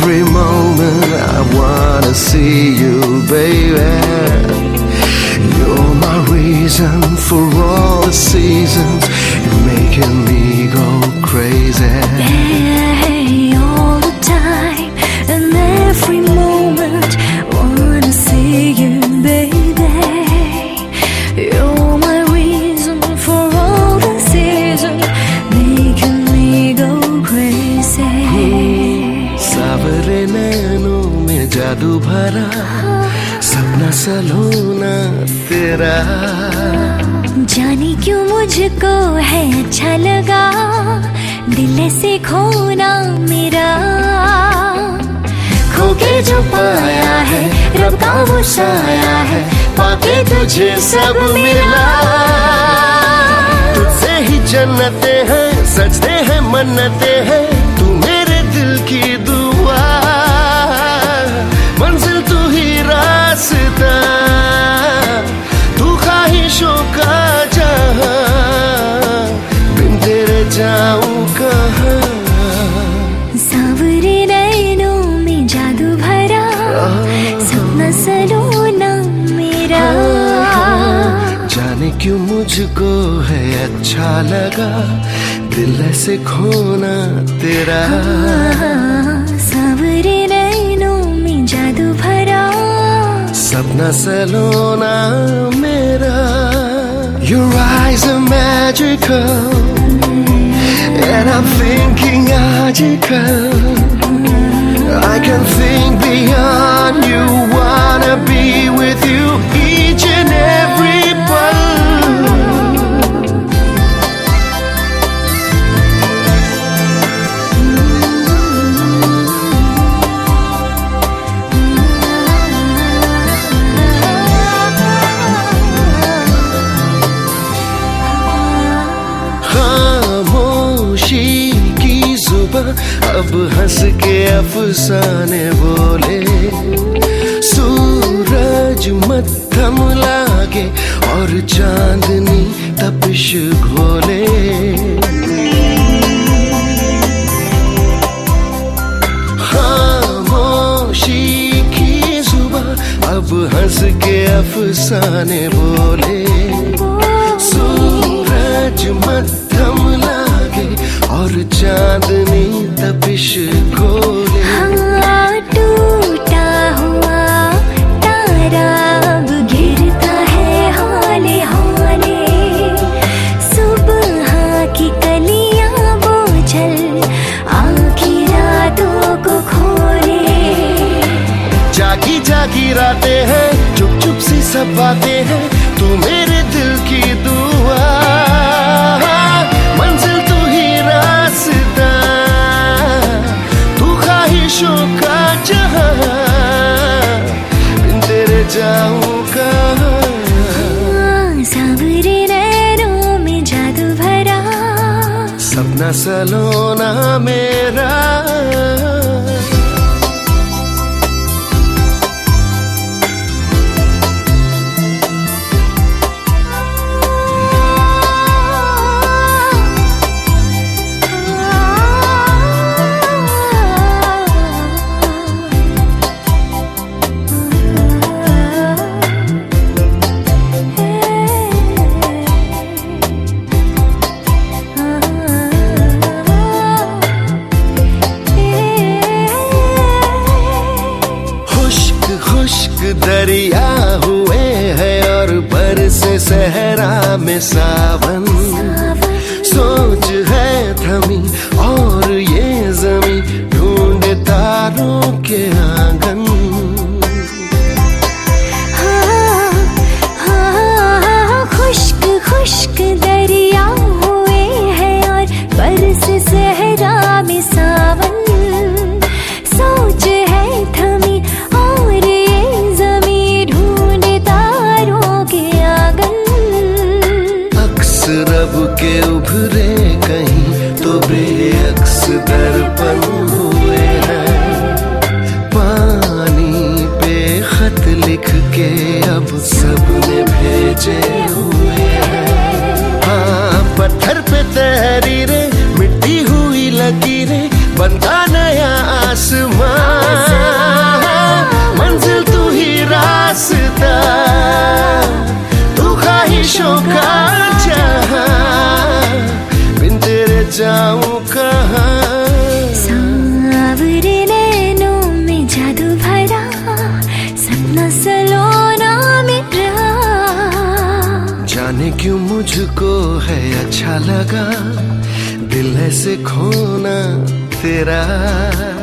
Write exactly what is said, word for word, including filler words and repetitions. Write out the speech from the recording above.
every moment I wanna see you, baby. You're my reason for all the seasons. You're making me go crazy. Yeah, all the time and every moment wanna see you, baby. You're my reason for all the seasons, making me go crazy. सावरे नैनों में जादू भरा, सपना सलोना तेरा। जाने क्यों मुझको है अच्छा लगा, दिल से खोना मेरा। खो के जो पाया है, रब का वो साया है, पाके तुझे सब मिला। तुझसे ही जन्नते हैं, सजते हैं मन्नते हैं, तू मेरे दिल की दुआ। मंजिल तू ही रास्ता, तू ख्वाहिशों का जहां, बिन तेरे जाऊं कहां। सावरे नैनों में जादू भरा, सपना सलोना मेरा। जाने क्यों मुझको है अच्छा लगा, दिल से खोना तेरा। सावरे नैनों में जादू भरा, सपना सलोना मेरा। Your eyes are magical, and I'm thinking magical. I can think beyond you, wanna be with you each and every pal. खामोशी की जुबां अब हंस के अफसाने बोले, सूरज मद्धम लागे और चांदनी तपिश घोले। खामोशी की जुबां अब हंस के अफसाने बोले, सूरज मद्धम लागे और चांदनी तपिश घोले। हाँ, टूटा हुआ तारा अब गिरता है हाले हाले, सुबह की कलियां बोझल आखी रातों को खोले। जागी जागी रातें हैं, चुप चुप सी सब बातें हैं, तू मेरे दिल की दुआ। मंजिल तू ही रास्ता, तू ख्वाहिशों का जहां, बिन तेरे जाऊं कहां। सावरे नैनों में जादू भरा, सपना सलोना मेरा। दरिया हुए हैं और बरसे सहरा में सावन, सोच है थमी और ये जमी ढूंढे तारों के आंगन। हाँ, हाँ, खुश्क खुश्क दरिया हुए हैं और बरसे सहरा में सावन, सोच है थमी और ये जमी ढूंढे तारों के आंगन। अक्स रब के उभरे कहीं तो बेअक्स दर्पण हुए हैं, पानी पे खत लिख के अब सबने भेजे हुए हैं। हाँ, पत्थर पे तहरीरें, मिट्टी हुई लकीरें, बनता नया आसमां, मंजिल तू ही रास्ता, तू ख्वाहिशों का जहां, बिन तेरे जाऊं कहां। सांवरे नैनों में जादू भरा, सपना सलोना मेरा, जाने क्यों मुझको है अच्छा लगा, दिल ऐसे खोना तेरा।